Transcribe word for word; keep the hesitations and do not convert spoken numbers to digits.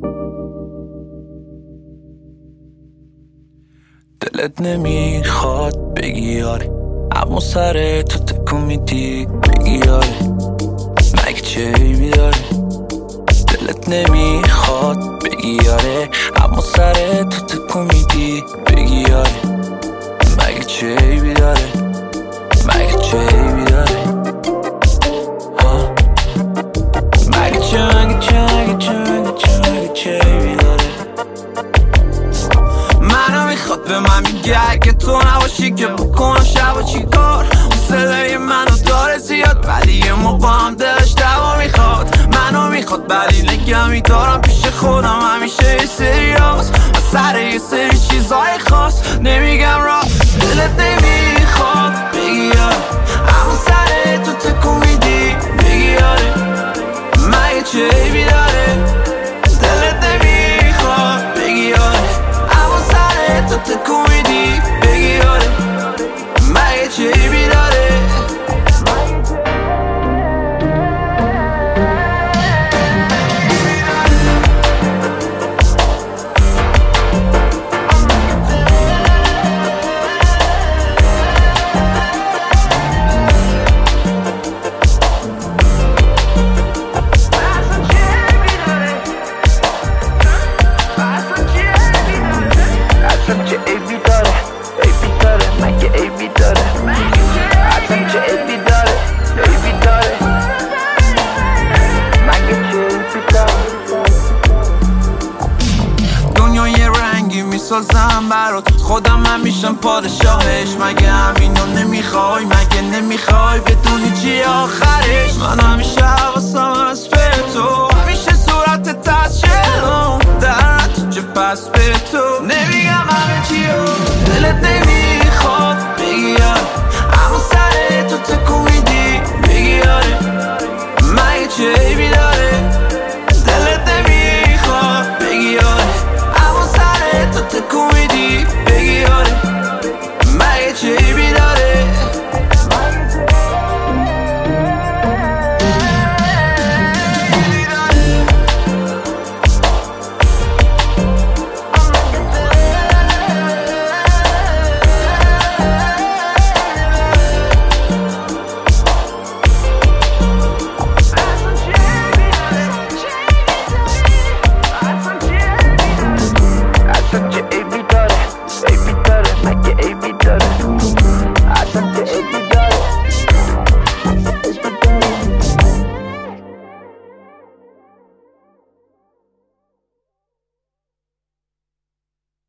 دلت نمیخواد بگی آره، اما سر تو تکون میدی بگی آره، مگه چه عیبی داره؟ دلت نمیخواد بگی آره، اما سر تو تکون میدی بگی آره، مگه چه عیبی داره؟ مگه چه عیبی داره؟ ها مگه چه مگه چه مگه چه مگه چه مگه چه عیبی داره؟ منو میخواد به من میگه اگه تو نباشی که بکنم شب و چی کار. اون صدای منو داره زیاد ولی یه موقع هم دلش دوا میخواد. منو میخواد ولی نگه میدارم پیش خودم همیشه یه سریاس و سر یه سری چیزای خاص نمیگم را. دلت نمیخواد بگی آره، اما سر تو تکون میدی بگی آره، مگه چه عیبی داره؟ دلت نمیخواد بگی آره، اما سر تو تکون میدی بگی آره، مگه چه عیبی داره؟ سازم برات خودم من میشم پادشاهش. مگه همینو نمیخوای؟ مگه نمیخوای بدونی چی آخرش؟ من همیشه حواسم از به تو، همیشه صورت تشکلم در تو چه پس به تو نمیگم همه چیو. دلت نمیخواد بگی آره، اما سر تو تکون میدی بگی آره، مگه چه عیبی داره؟